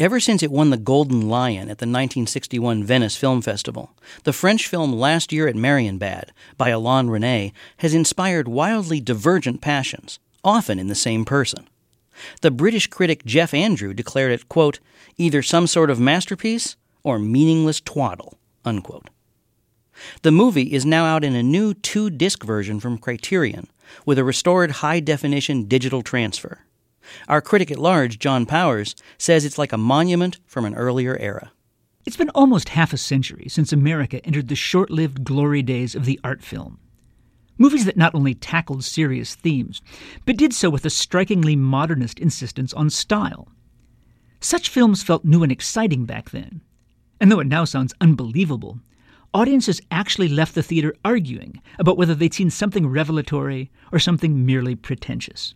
Ever since it won the Golden Lion at the 1961 Venice Film Festival, the French film Last Year at Marienbad by Alain Resnais has inspired wildly divergent passions, often in the same person. The British critic Jeff Andrew declared it, quote, either some sort of masterpiece or meaningless twaddle, unquote. The movie is now out in a new 2-disc version from Criterion, with a restored high-definition digital transfer. Our critic at large, John Powers, says it's like a monument from an earlier era. It's been almost half a century since America entered the short-lived glory days of the art film. Movies that not only tackled serious themes, but did so with a strikingly modernist insistence on style. Such films felt new and exciting back then. And though it now sounds unbelievable, audiences actually left the theater arguing about whether they'd seen something revelatory or something merely pretentious.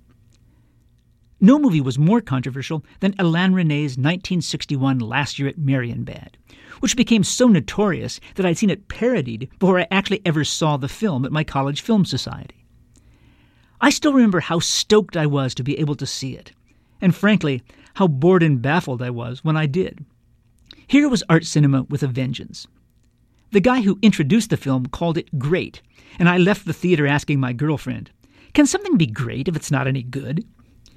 No movie was more controversial than Alain Resnais' 1961 Last Year at Marienbad, which became so notorious that I'd seen it parodied before I actually ever saw the film at my college film society. I still remember how stoked I was to be able to see it, and frankly, how bored and baffled I was when I did. Here was art cinema with a vengeance. The guy who introduced the film called it great, and I left the theater asking my girlfriend, can something be great if it's not any good?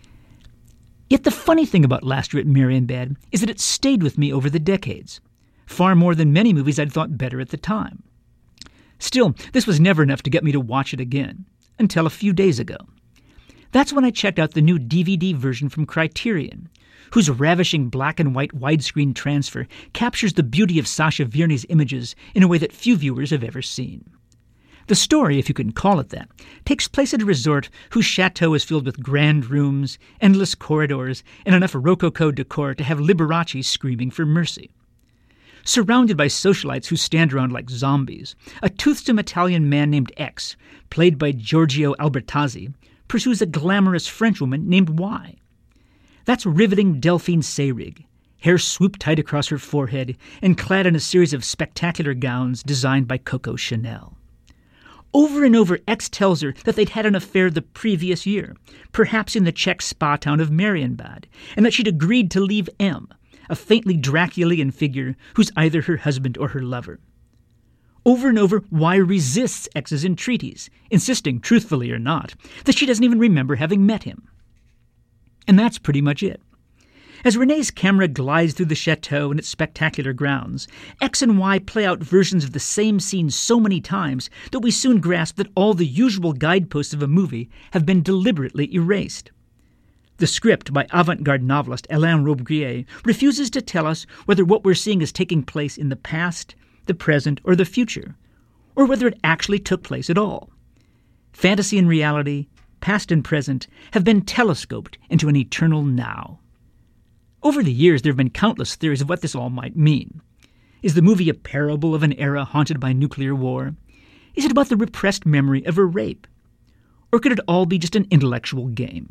Yet the funny thing about Last Year at Marienbad is that it stayed with me over the decades, far more than many movies I'd thought better at the time. Still, this was never enough to get me to watch it again, until a few days ago. That's when I checked out the new DVD version from Criterion, whose ravishing black and white widescreen transfer captures the beauty of Sacha Vierny's images in a way that few viewers have ever seen. The story, if you can call it that, takes place at a resort whose chateau is filled with grand rooms, endless corridors, and enough Rococo decor to have Liberace screaming for mercy. Surrounded by socialites who stand around like zombies, a toothsome Italian man named X, played by Giorgio Albertazzi, pursues a glamorous Frenchwoman named Y. That's riveting Delphine Seyrig, hair swooped tight across her forehead and clad in a series of spectacular gowns designed by Coco Chanel. Over and over, X tells her that they'd had an affair the previous year, perhaps in the Czech spa town of Marienbad, and that she'd agreed to leave M, a faintly Draculian figure who's either her husband or her lover. Over and over, Y resists X's entreaties, insisting, truthfully or not, that she doesn't even remember having met him. And that's pretty much it. As Resnais's camera glides through the chateau and its spectacular grounds, X and Y play out versions of the same scene so many times that we soon grasp that all the usual guideposts of a movie have been deliberately erased. The script by avant-garde novelist Alain Robbe-Grillet refuses to tell us whether what we're seeing is taking place in the past, the present, or the future, or whether it actually took place at all. Fantasy and reality, past and present, have been telescoped into an eternal now. Over the years, there have been countless theories of what this all might mean. Is the movie a parable of an era haunted by nuclear war? Is it about the repressed memory of a rape? Or could it all be just an intellectual game?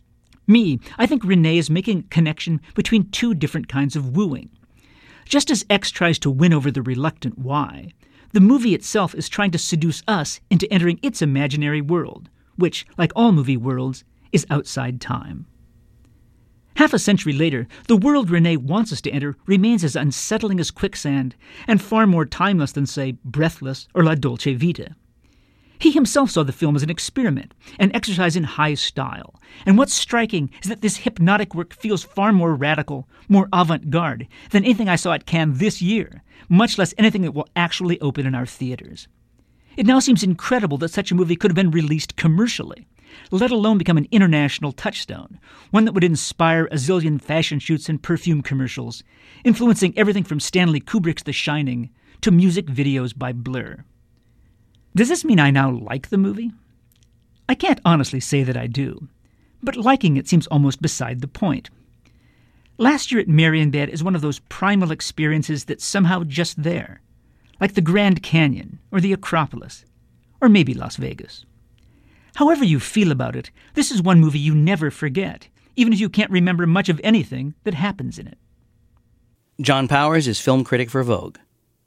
I think Resnais is making a connection between two different kinds of wooing. Just as X tries to win over the reluctant Y, the movie itself is trying to seduce us into entering its imaginary world, which, like all movie worlds, is outside time. Half a century later, the world Resnais wants us to enter remains as unsettling as quicksand and far more timeless than, say, Breathless or La Dolce Vita. He himself saw the film as an experiment, an exercise in high style, and what's striking is that this hypnotic work feels far more radical, more avant-garde than anything I saw at Cannes this year, much less anything that will actually open in our theaters. It now seems incredible that such a movie could have been released commercially, let alone become an international touchstone, one that would inspire a zillion fashion shoots and perfume commercials, influencing everything from Stanley Kubrick's The Shining to music videos by Blur. Does this mean I now like the movie? I can't honestly say that I do, but liking it seems almost beside the point. Last Year at Marienbad is one of those primal experiences that's somehow just there, like the Grand Canyon or the Acropolis, or maybe Las Vegas. However you feel about it, this is one movie you never forget, even if you can't remember much of anything that happens in it. John Powers is film critic for Vogue.